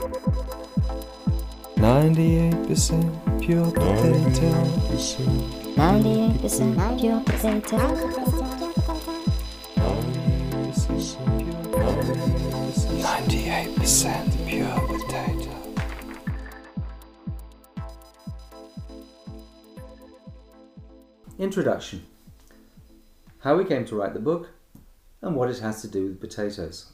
98% pure potato. 98% pure potato. 98% pure potato. Introduction. How we came to write the book and what it has to do with potatoes.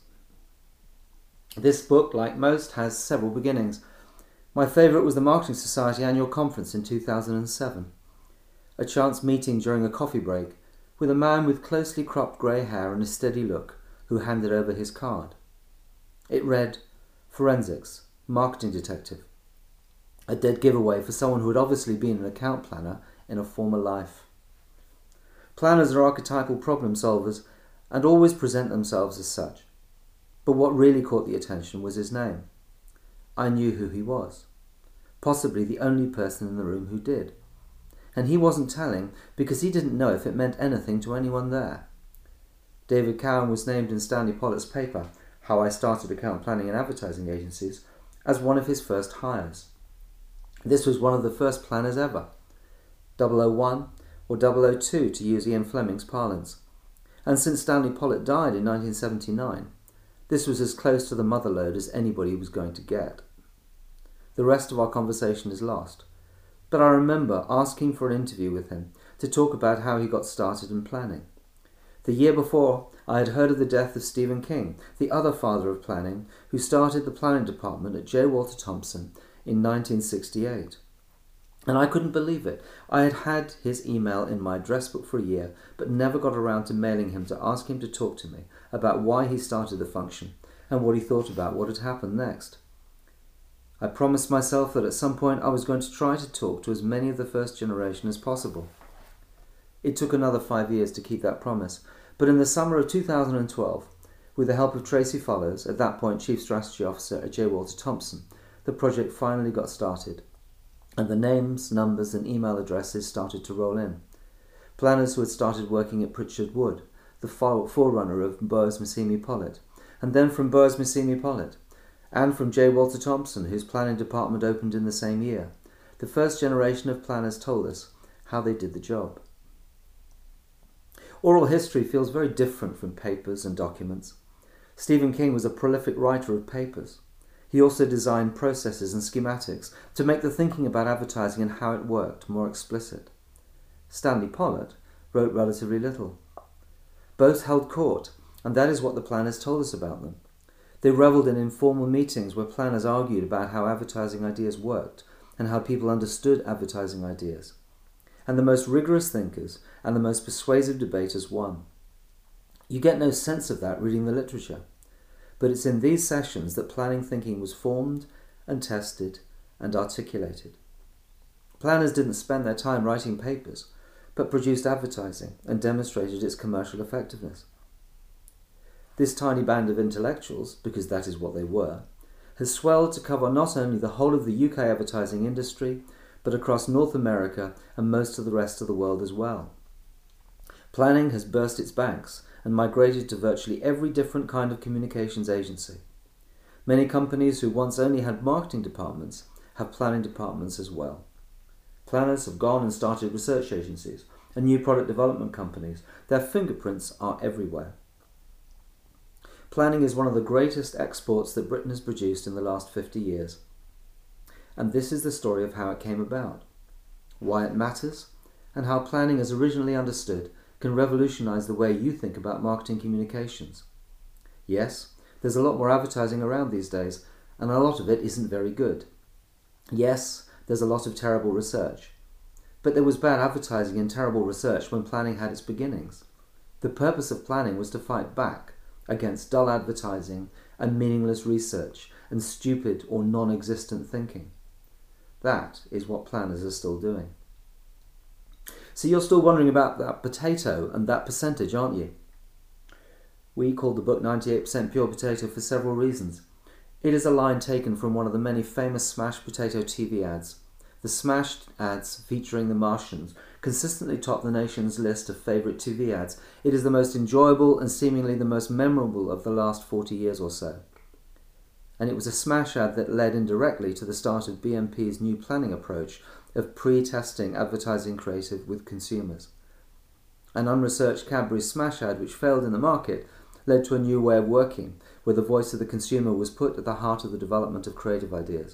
This book, like most, has several beginnings. My favourite was the Marketing Society annual conference in 2007. A chance meeting during a coffee break with a man with closely cropped grey hair and a steady look who handed over his card. It read, Forensics, Marketing Detective. A dead giveaway for someone who had obviously been an account planner in a former life. Planners are archetypal problem solvers and always present themselves as such. But what really caught the attention was his name. I knew who he was. Possibly the only person in the room who did. And he wasn't telling because he didn't know if it meant anything to anyone there. David Cowan was named in Stanley Pollitt's paper, How I Started Account Planning and Advertising Agencies, as one of his first hires. This was one of the first planners ever. 001 or 002 to use Ian Fleming's parlance. And since Stanley Pollitt died in 1979, this was as close to the motherlode as anybody was going to get. The rest of our conversation is lost, but I remember asking for an interview with him to talk about how he got started in planning. The year before, I had heard of the death of Stephen King, the other father of planning, who started the planning department at J. Walter Thompson in 1968. And I couldn't believe it. I had had his email in my address book for a year, but never got around to mailing him to ask him to talk to me about why he started the function and what he thought about what had happened next. I promised myself that at some point I was going to try to talk to as many of the first generation as possible. It took another 5 years to keep that promise, but in the summer of 2012, with the help of Tracy Follows, at that point Chief Strategy Officer at J. Walter Thompson, the project finally got started. And the names, numbers and email addresses started to roll in. Planners who had started working at Pritchard Wood, the forerunner of Boaz Massimi Pollitt, and then from Boaz Massimi Pollitt, and from J. Walter Thompson, whose planning department opened in the same year. The first generation of planners told us how they did the job. Oral history feels very different from papers and documents. Stephen King was a prolific writer of papers. He also designed processes and schematics to make the thinking about advertising and how it worked more explicit. Stanley Pollitt wrote relatively little. Both held court, and that is what the planners told us about them. They revelled in informal meetings where planners argued about how advertising ideas worked and how people understood advertising ideas. And the most rigorous thinkers and the most persuasive debaters won. You get no sense of that reading the literature. But it's in these sessions that planning thinking was formed and tested and articulated. Planners didn't spend their time writing papers, but produced advertising and demonstrated its commercial effectiveness. This tiny band of intellectuals, because that is what they were, has swelled to cover not only the whole of the UK advertising industry, but across North America and most of the rest of the world as well. Planning has burst its banks and migrated to virtually every different kind of communications agency. Many companies who once only had marketing departments have planning departments as well. Planners have gone and started research agencies and new product development companies. Their fingerprints are everywhere. Planning is one of the greatest exports that Britain has produced in the last 50 years. And this is the story of how it came about, why it matters, and how planning as originally understood can revolutionize the way you think about marketing communications. Yes, there's a lot more advertising around these days, and a lot of it isn't very good. Yes, there's a lot of terrible research. But there was bad advertising and terrible research when planning had its beginnings. The purpose of planning was to fight back against dull advertising and meaningless research and stupid or non-existent thinking. That is what planners are still doing. So you're still wondering about that potato and that percentage, aren't you? We called the book 98% Pure Potato for several reasons. It is a line taken from one of the many famous smashed potato TV ads. The smashed ads featuring the Martians consistently top the nation's list of favourite TV ads. It is the most enjoyable and seemingly the most memorable of the last 40 years or so. and it was a smash ad that led indirectly to the start of BMP's new planning approach of pre-testing advertising creative with consumers. An unresearched Cadbury smash ad which failed in the market led to a new way of working, where the voice of the consumer was put at the heart of the development of creative ideas.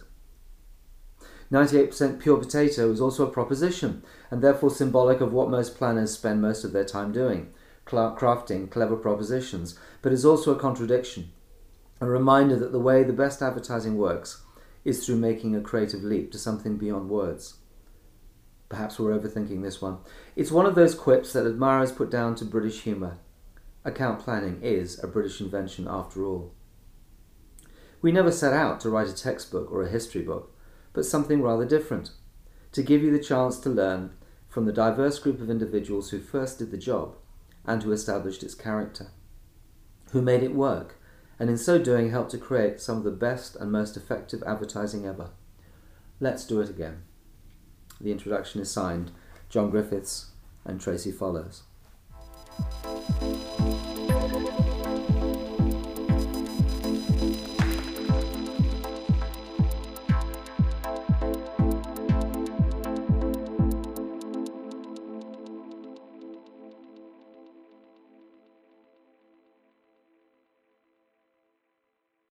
98% pure potato is also a proposition, and therefore symbolic of what most planners spend most of their time doing, crafting clever propositions, but is also a contradiction, a reminder that the way the best advertising works is through making a creative leap to something beyond words. Perhaps we're overthinking this one. It's one of those quips that admirers put down to British humour. Account planning is a British invention after all. We never set out to write a textbook or a history book, but something rather different, to give you the chance to learn from the diverse group of individuals who first did the job and who established its character, who made it work, and in so doing helped to create some of the best and most effective advertising ever. Let's do it again. The introduction is signed John Griffiths and Tracy Follows.